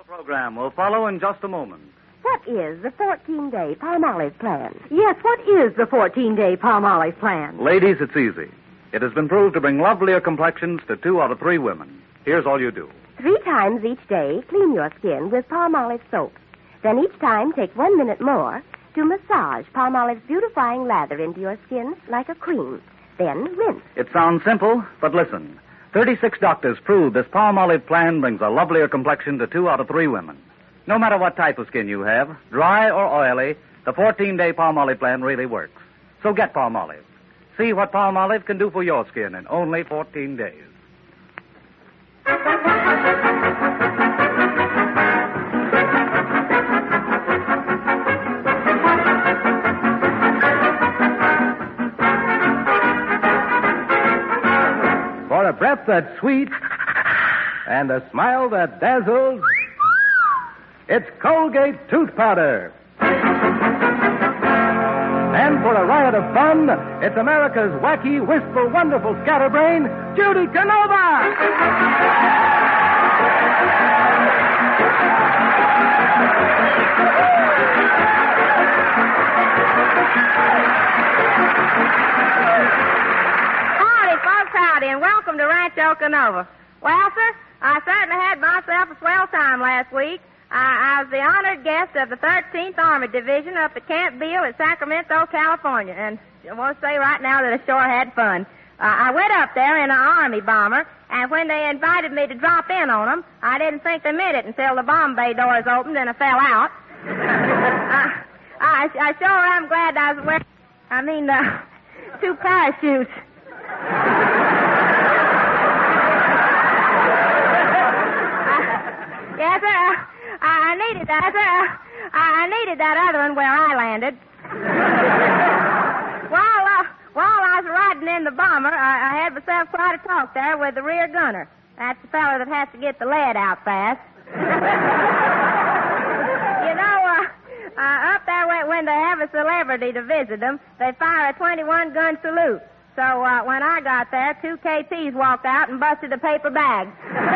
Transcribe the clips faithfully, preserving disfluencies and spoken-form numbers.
program will follow in just a moment. What is the fourteen-day Palmolive plan? Yes, what is the fourteen-day Palmolive plan? Ladies, it's easy. It has been proved to bring lovelier complexions to two out of three women. Here's all you do. Three times each day, clean your skin with Palmolive soap. Then each time, take one minute more to massage Palmolive's beautifying lather into your skin like a cream. Then rinse. It sounds simple, but listen. thirty-six doctors prove this Palmolive plan brings a lovelier complexion to two out of three women. No matter what type of skin you have, dry or oily, the fourteen-day Palmolive plan really works. So get Palmolive. See what Palmolive can do for your skin in only fourteen days. For a breath that's sweet and a smile that dazzles, it's Colgate Tooth Powder. And for a riot of fun, it's America's wacky, wistful, wonderful scatterbrain, Judy Canova! Howdy, folks, howdy, and welcome to Rancho Canova. Well, sir, I certainly had myself a swell time last week. I, I was the honored guest of the thirteenth Army Division up at Camp Beale at Sacramento, California. And I want to say right now that I sure had fun. Uh, I went up there in an Army bomber, and when they invited me to drop in on them, I didn't think they meant it until the bomb bay doors opened and I fell out. uh, I, I sure am glad I was wearing, I mean, uh, two parachutes. Yes, sir. Uh, I needed that, sir. Uh, I needed that other one where I landed. while, uh, while I was riding in the bomber, I, I had myself quite a talk there with the rear gunner. That's the fellow that has to get the lead out fast. you know, uh, uh, up there when, when they have a celebrity to visit them, they fire a twenty-one gun salute. So uh, when I got there, two K Ps walked out and busted a paper bag.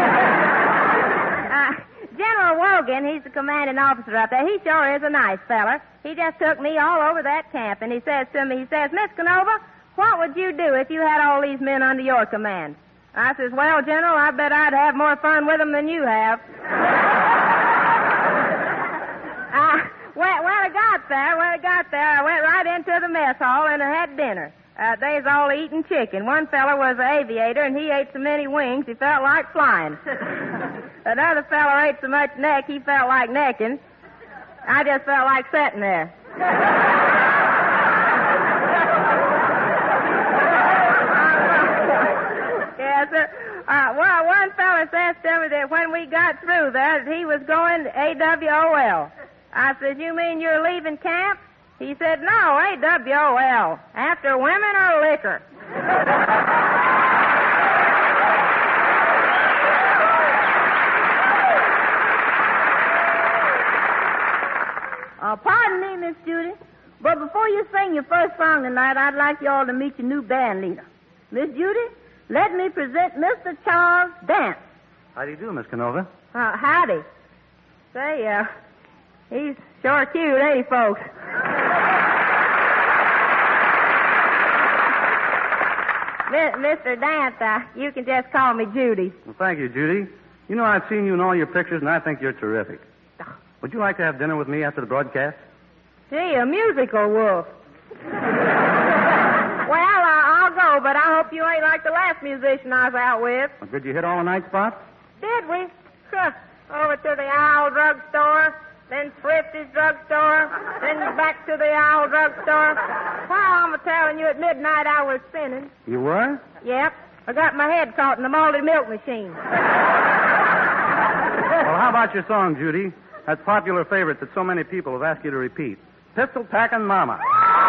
uh, General Wogan, he's the commanding officer up there. He sure is a nice feller. He just took me all over that camp, and he says to me, he says, Miss Canova, what would you do if you had all these men under your command? I says, well, General, I bet I'd have more fun with them than you have. uh, well, when I got there, when I got there, I went right into the mess hall and I had dinner. Uh, they's all eating chicken. One fella was an aviator, and he ate so many wings he felt like flying. Another fella ate so much neck he felt like necking. I just felt like sitting there. Yes, sir. Uh, well, one fella says to me that when we got through that, he was going to A W O L. I said, you mean you're leaving camp? He said, no, A W O L. After women or liquor. Uh, pardon me, Miss Judy, but before you sing your first song tonight, I'd like you all to meet your new band leader. Miss Judy, let me present Mister Charles Dance. How do you do, Miss Canova? Uh, howdy. Say, uh, he's sure cute, ain't he, folks? Mister Dance, uh, you can just call me Judy. Well, thank you, Judy. You know, I've seen you in all your pictures, and I think you're terrific. Would you like to have dinner with me after the broadcast? Gee, a musical wolf. Well, uh, I'll go, but I hope you ain't like the last musician I was out with. Well, did you hit all the night spots? Did we? Huh. Over to the Owl Drug Store, then Thrifty's Drug Store, then back to the Owl Drug Store. Well, I'm telling you, at midnight I was spinning. You were? Yep. I got my head caught in the malted milk machine. Well, how about your song, Judy? That popular favorite that so many people have asked you to repeat. Pistol Packin' Mama.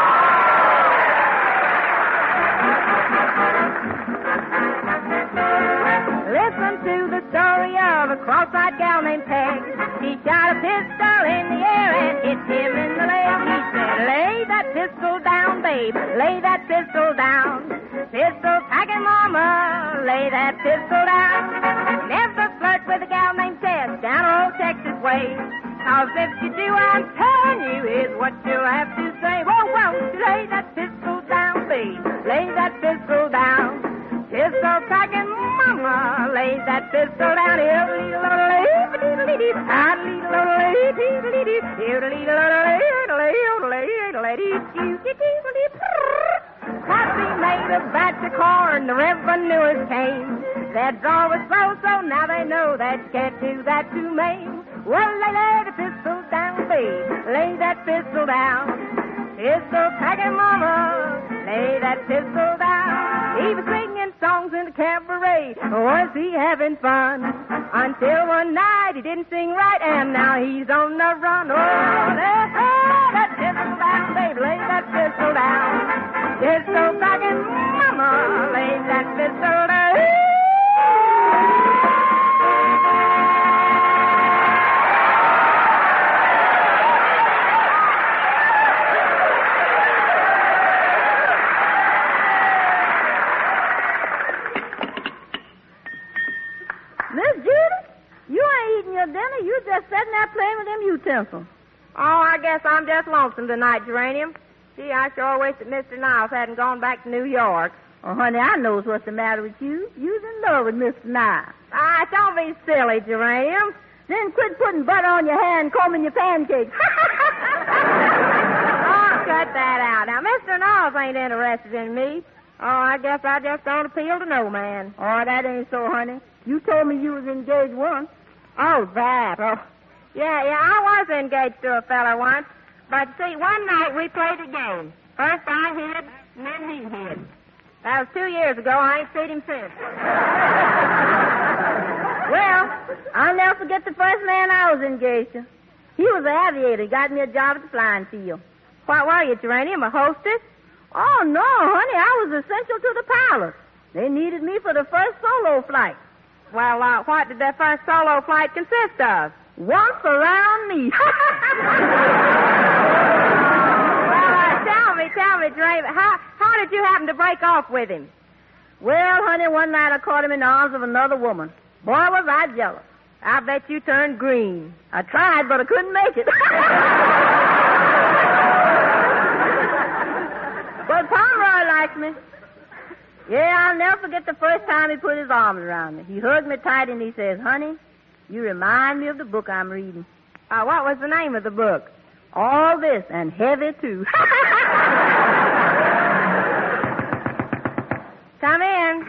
Listen to the story of a cross-eyed gal named Peg. She shot a pistol in the air and hit him in the leg. He said, lay that pistol down, babe. Lay that pistol down. Pistol packing mama. Lay that pistol down. Never flirt with a gal named Tess down old Texas way. Cause if you do, I'm telling you, is what you'll have to say. Oh, won't you lay that pistol down, babe? Lay that pistol down. Pistol packing mama, lay that pistol down. Happy made a batch of corn, the revenuers came. Their draw was slow, so now they know that you can't do that to me. Well, lay, lay the pistol down, babe. Lay that pistol down. Pistol packing mama, lay that pistol down. He was singing songs in the cabaret. Was he having fun? Until one night he didn't sing right, and now he's on the run. Oh, lay, lay that pistol down, babe. Lay that pistol down. Pistol packing mama, lay that pistol down. You just sitting there playing with them utensils. Oh, I guess I'm just lonesome tonight, Geranium. Gee, I sure wish that Mister Niles hadn't gone back to New York. Oh, honey, I knows what's the matter with you. You's in love with Mister Niles. Ah, don't be silly, Geranium. Then quit putting butter on your hair and combing your pancakes. Oh, cut that out. Now, Mister Niles ain't interested in me. Oh, I guess I just don't appeal to no man. Oh, that ain't so, honey. You told me you was engaged once. Oh, that. Oh, yeah, yeah, I was engaged to a fella once. But, see, one night we played a game. First I hid, and then he hid. That was two years ago. I ain't seen him since. Well, I'll never forget the first man I was engaged to. He was an aviator. He got me a job at the flying field. What were you, Geranium, a hostess? Oh, no, honey. I was essential to the pilots. They needed me for the first solo flight. Well, uh, what did that first solo flight consist of? Once around me. Well, uh, tell me, tell me, Geranium, how, how did you happen to break off with him? Well, honey, one night I caught him in the arms of another woman. Boy, was I jealous. I bet you turned green. I tried, but I couldn't make it. But Pomeroy likes me. Yeah, I'll never forget the first time he put his arms around me. He hugged me tight and he says, honey, you remind me of the book I'm reading. Uh, what was the name of the book? All This, and heavy, too. Come in.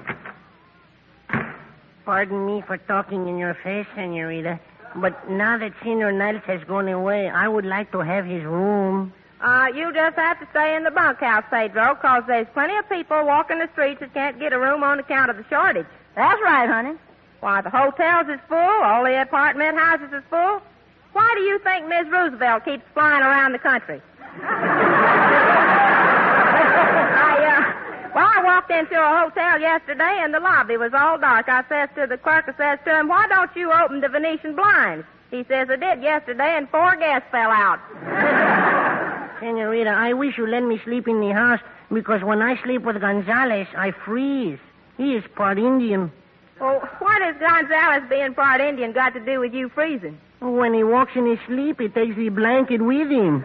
Pardon me for talking in your face, Senorita, but now that Senor Niles has gone away, I would like to have his room. Uh, you just have to stay in the bunkhouse, Pedro, because there's plenty of people walking the streets that can't get a room on account of the shortage. That's right, honey. Why, the hotels is full, all the apartment houses is full. Why do you think Miss Roosevelt keeps flying around the country? I, uh, well, I walked into a hotel yesterday, and the lobby was all dark. I says to the clerk, I says to him, why don't you open the Venetian blinds? He says, I did yesterday, and four guests fell out. Senorita, I wish you let me sleep in the house, because when I sleep with Gonzales, I freeze. He is part Indian. Well, what has Gonzales being part Indian got to do with you freezing? When he walks in his sleep, he takes the blanket with him.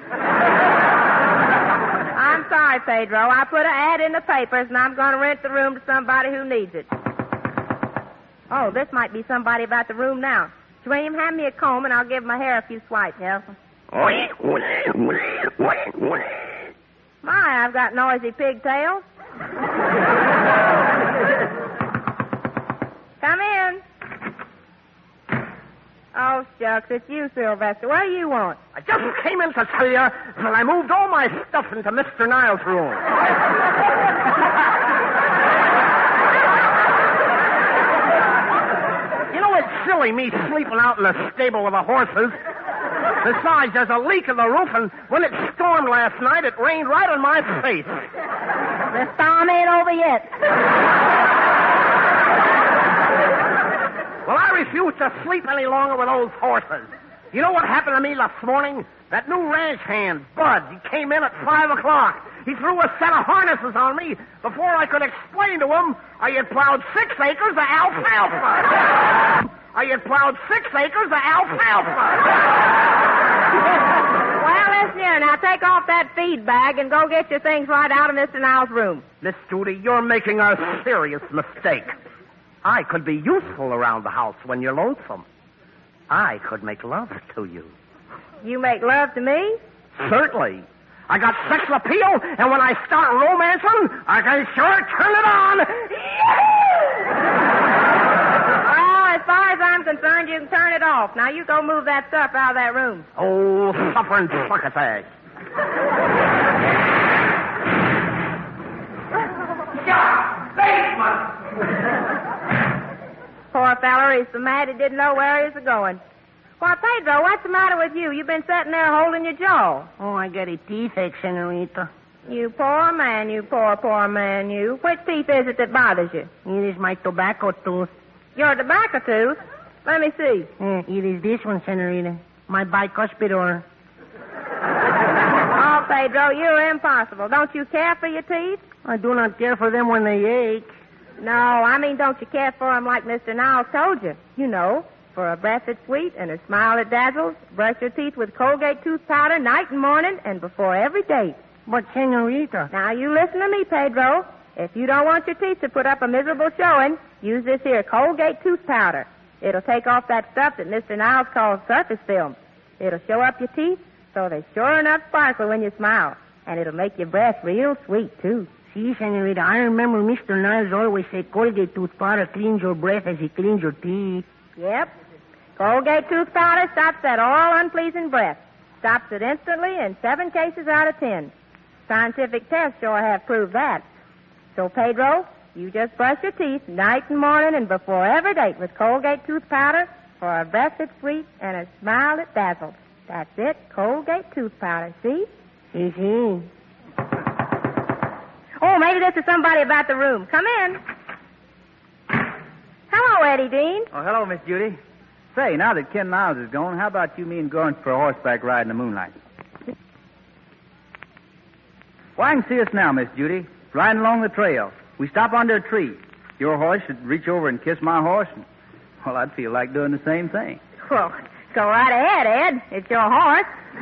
I'm sorry, Pedro. I put an ad in the papers, and I'm going to rent the room to somebody who needs it. Oh, this might be somebody about the room now. Geranium, hand me a comb, and I'll give my hair a few swipes. Yes, sir. My, I've got noisy pigtails. Come in. Oh, shucks, it's you, Sylvester. What do you want? I just came in to tell you that I moved all my stuff into Mister Niles' room. You know, it's silly me sleeping out in the stable with the horses. Besides, there's a leak in the roof, and when it stormed last night, it rained right on my face. The storm ain't over yet. Well, I refuse to sleep any longer with those horses. You know what happened to me last morning? That new ranch hand, Bud, he came in at five o'clock. He threw a set of harnesses on me. Before I could explain to him, I had plowed six acres of alfalfa. I had plowed six acres of alfalfa. There, now take off that feed bag and go get your things right out of Mister Niles' room. Miss Judy, you're making a serious mistake. I could be useful around the house when you're lonesome. I could make love to you. You make love to me? Certainly. I got sex appeal, and when I start romancing, I can sure turn it on. Well, as far as I'm concerned, you can turn it off. Now you go move that stuff out of that room. Oh, suffering succotash. Poor feller, he's so mad he didn't know where he was going. Why, Pedro, what's the matter with you? You've been sitting there holding your jaw. Oh, I got a toothache, Senorita. You poor man, you poor, poor man, you. Which teeth is it that bothers you? It is my tobacco tooth. Your tobacco tooth? Let me see. Eh, it is this one, Senorita. My bicuspidor. Oh, Pedro, you're impossible. Don't you care for your teeth? I do not care for them when they ache. No, I mean, don't you care for them like Mister Niles told you? You know, for a breath that's sweet and a smile that dazzles, brush your teeth with Colgate tooth powder night and morning and before every date. But, Senorita... Now, you listen to me, Pedro. If you don't want your teeth to put up a miserable showing, use this here Colgate tooth powder. It'll take off that stuff that Mister Niles calls surface film. It'll show up your teeth so they sure enough sparkle when you smile. And it'll make your breath real sweet, too. See, Senorita, I remember Mister Niles always said Colgate tooth powder cleans your breath as it cleans your teeth. Yep. Colgate tooth powder stops that all unpleasing breath. Stops it instantly in seven cases out of ten. Scientific tests sure have proved that. So, Pedro, you just brush your teeth night and morning and before every date with Colgate tooth powder for a breath that's sweet and a smile that dazzles. That's it, Colgate tooth powder, see? See, see. Oh, maybe this is somebody about the room. Come in. Hello, Eddie Dean. Oh, hello, Miss Judy. Say, now that Ken Niles is gone, how about you, me, and going for a horseback ride in the moonlight? Well, I can see us now, Miss Judy, riding along the trail. We stop under a tree. Your horse should reach over and kiss my horse, and, well, I'd feel like doing the same thing. Well, go right ahead, Ed. It's your horse.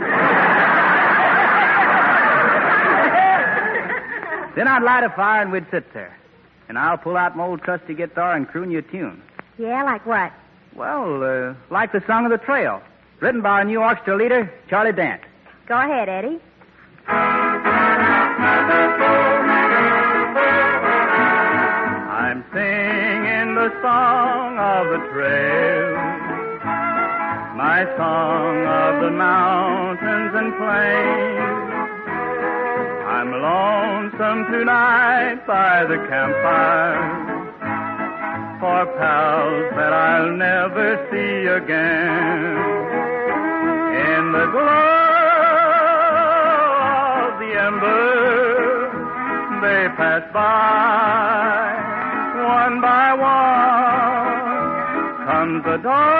Then I'd light a fire and we'd sit there. And I'll pull out my old trusty guitar and croon you a tune. Yeah, like what? Well, uh, like the Song of the Trail, written by our new orchestra leader, Charlie Dant. Go ahead, Eddie. I'm singing the song of the trail, my song of the mountains and plains. I'm lonesome tonight by the campfire for pals that I'll never see again. In the glow of the embers, they pass by. One by one comes the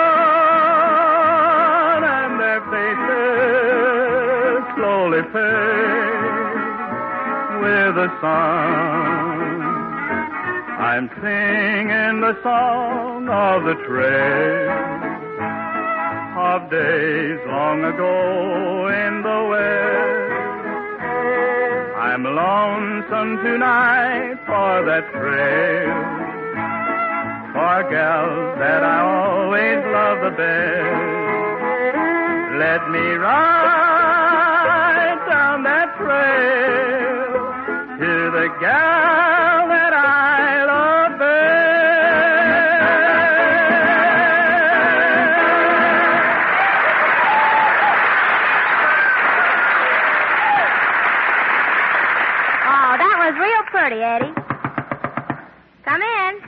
dawn, and their faces slowly fade with the sun. I'm singing the song of the trail, of days long ago in the West. I'm lonesome tonight for that trail, for gals that I always love the best. Let me ride down that trail to the gal that I love best. Oh, that was real pretty, Eddie. Come in.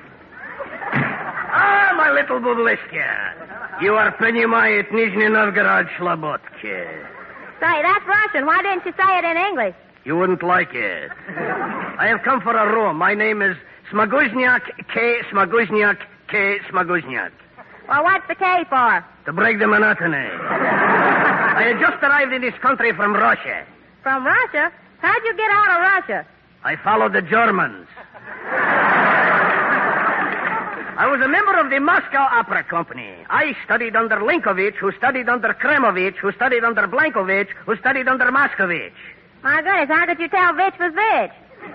Ah, my little Bublishka. You are понимает Nizhny Novgorod Slobodka. Say, that's Russian. Why didn't you say it in English? You wouldn't like it. I have come for a room. My name is Smaguzniak K. Smaguzniak K. Smaguzniak. Well, what's the K for? To break the monotony. I had just arrived in this country from Russia. From Russia? How'd you get out of Russia? I followed the Germans. I was a member of the Moscow Opera Company. I studied under Linkovich, who studied under Kremovich, who studied under Blankovich, who studied under Moscovich. My goodness, how could you tell Vitch was Vitch?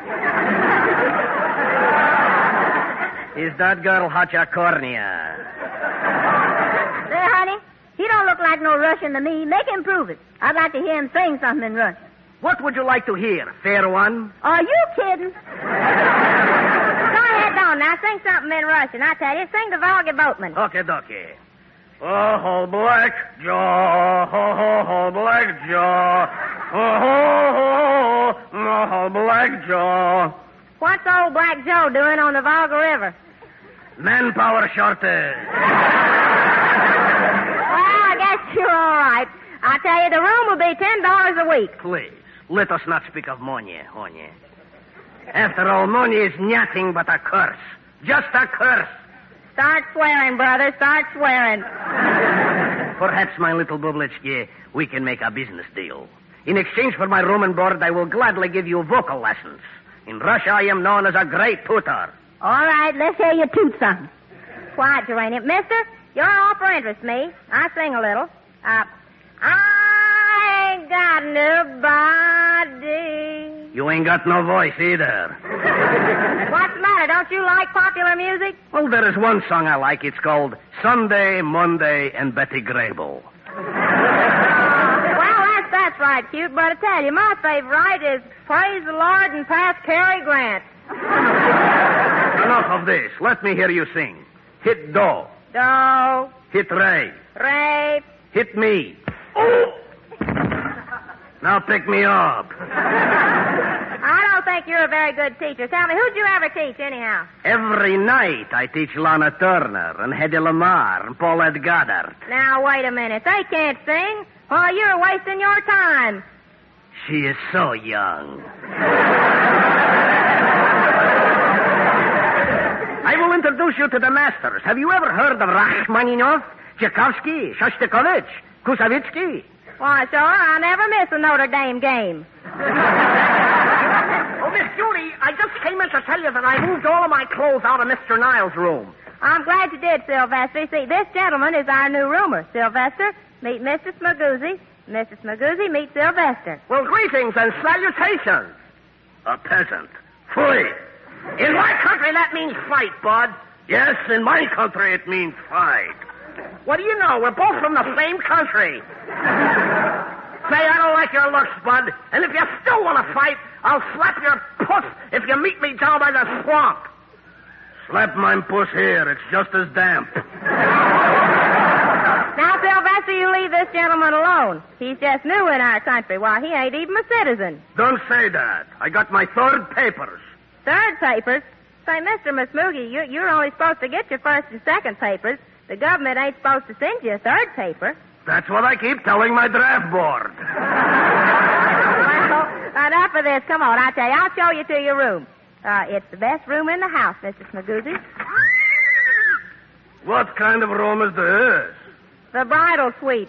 Is that girl Hachakornia? There, honey, he don't look like no Russian to me. Make him prove it. I'd like to hear him sing something in Russian. What would you like to hear, fair one? Are you kidding? Go ahead, on now. Sing something in Russian. I tell you, sing the Volga Boatman. Okay, okay. Oh, Black Joe, oh, Black Joe, oh, oh, Black Joe. What's old Black Joe doing on the Volga River? Manpower shortage. Well, I guess you're all right. I tell you, the room will be ten dollars a week. Please, let us not speak of money, honey. After all, money is nothing but a curse. Just a curse. Start swearing, brother. Start swearing. Perhaps, my little Bublitsky, we can make a business deal. In exchange for my room and board, I will gladly give you vocal lessons. In Russia, I am known as a great tutor. All right, let's hear you toot something. Quiet, Geranium. Mister, your offer interests me. I sing a little. Uh, I ain't got nobody. You ain't got no voice either. What's the matter? Don't you like popular music? Well, there is one song I like. It's called Sunday, Monday, and Betty Grable. Well, that's, that's right, cute, but I tell you, my favorite is Praise the Lord and Pass Cary Grant. Enough of this. Let me hear you sing. Hit do. Do. Hit re. Re. Hit me. Oh! Now pick me up. I don't think you're a very good teacher. Tell me, who'd you ever teach, anyhow? Every night I teach Lana Turner and Hedy Lamarr and Paulette Goddard. Now, wait a minute. They can't sing. Oh, you're wasting your time. She is so young. I will introduce you to the masters. Have you ever heard of Rachmaninoff, Tchaikovsky, Shostakovich, Kusavitsky? Why, sure, I never miss a Notre Dame game. Oh, Miss Judy, I just came in to tell you that I moved all of my clothes out of Mister Niles' room. I'm glad you did, Sylvester. See, this gentleman is our new roomer. Sylvester, meet Missus Maguzzi. Missus Maguzzi, meet Sylvester. Well, greetings and salutations. A peasant. Free. In my country, that means fight, bud. Yes, in my country, it means fight. What do you know? We're both from the same country. Say, I don't like your looks, bud. And if you still want to fight, I'll slap your puss if you meet me down by the swamp. Slap my puss here. It's just as damp. Now, Sylvester, you leave this gentleman alone. He's just new in our country. Why, he ain't even a citizen. Don't say that. I got my third papers. Third papers? Say, Mister Masmugi, you, you're only supposed to get your first and second papers. The government ain't supposed to send you a third paper. That's what I keep telling my draft board. Well, enough of this. Come on, I tell you, I'll show you to your room. Uh, it's the best room in the house, Missus Maguzzi. What kind of room is this? The bridal suite.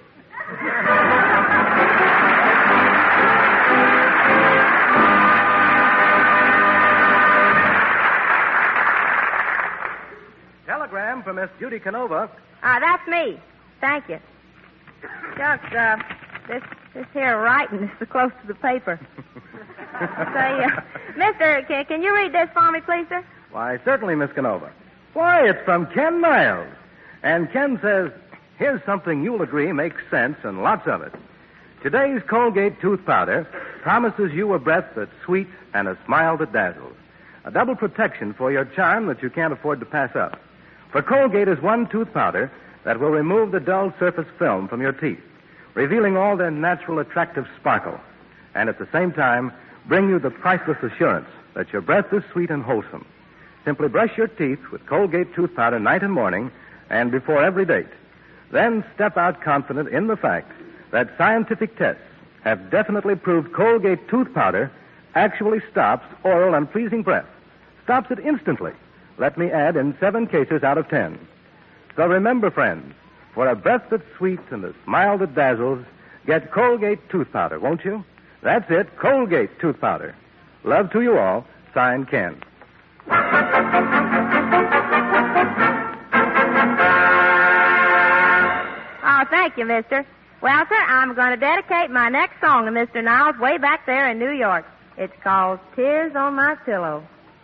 Telegram from Miss Judy Canova. Ah, uh, that's me. Thank you. Shucks, uh, this this here writing is so close to the paper. Say, uh, Mister, can, can you read this for me, please, sir? Why, certainly, Miss Canova. Why, it's from Ken Niles. And Ken says, here's something you'll agree makes sense and lots of it. Today's Colgate tooth powder promises you a breath that's sweet and a smile that dazzles. A double protection for your charm that you can't afford to pass up. For Colgate is one tooth powder that will remove the dull surface film from your teeth, revealing all their natural attractive sparkle, and at the same time bring you the priceless assurance that your breath is sweet and wholesome. Simply brush your teeth with Colgate tooth powder night and morning and before every date. Then step out confident in the fact that scientific tests have definitely proved Colgate tooth powder actually stops oral unpleasing breath. Stops it instantly. Let me add, in seven cases out of ten. So remember, friends, for a breath that's sweet and a smile that dazzles, get Colgate tooth powder, won't you? That's it, Colgate tooth powder. Love to you all. Signed, Ken. thank you, mister. Well, sir, I'm going to dedicate my next song to Mister Niles way back there in New York. It's called Tears on My Pillow.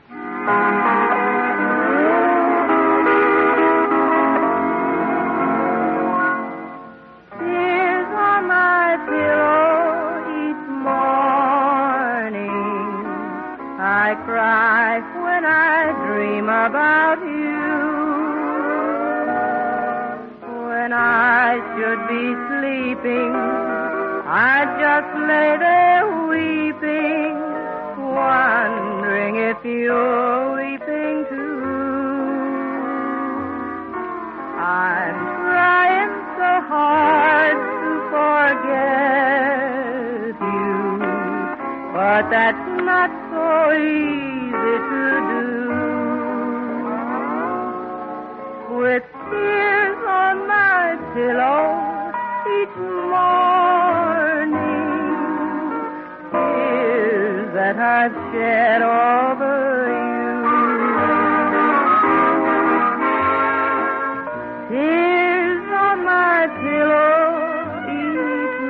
Tears on my pillow each morning. I cry when I dream about you. When I should be sleeping, I just lay there weeping, wondering if you're weeping too. I'm trying so hard to forget you, but that's not so easy to do. With tears on my pillow each morning, tears that I've shed over you. Tears on my pillow each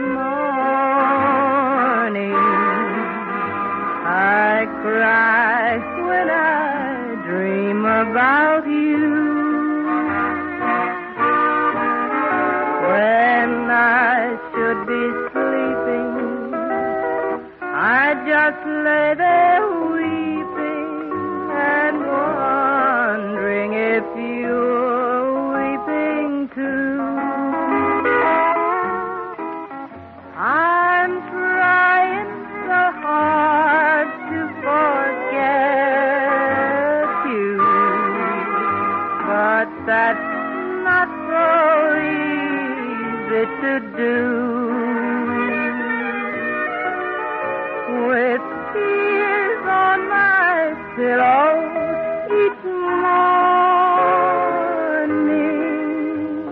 morning. I cry when I dream about you. When I should be sleeping, I just lay there weeping and wondering if you're weeping too. I'm trying so hard to forget you, but that's not so easy to do. With tears on my pillow each morning,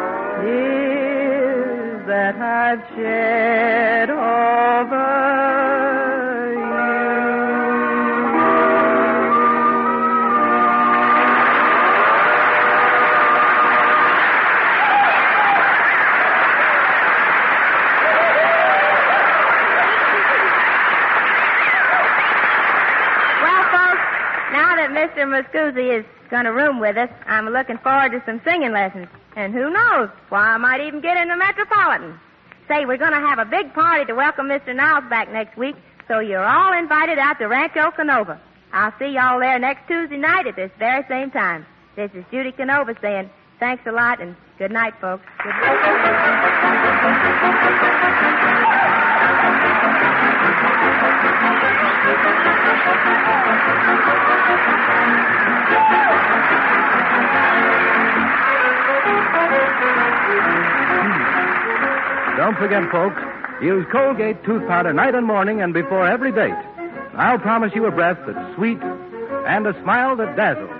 tears that I've shed over Mister Muscuzzi is going to room with us. I'm looking forward to some singing lessons. And who knows? Why, I might even get in the Metropolitan. Say, we're going to have a big party to welcome Mister Niles back next week, so you're all invited out to Rancho Canova. I'll see y'all there next Tuesday night at this very same time. This is Judy Canova saying thanks a lot and good night, folks. Good Don't forget, folks, use Colgate tooth powder night and morning and before every date. I'll promise you a breath that's sweet and a smile that dazzles.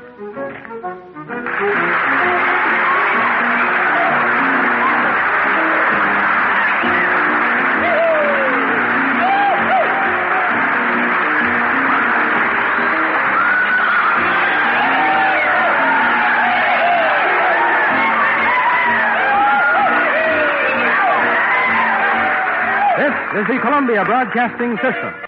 This is the Columbia Broadcasting System.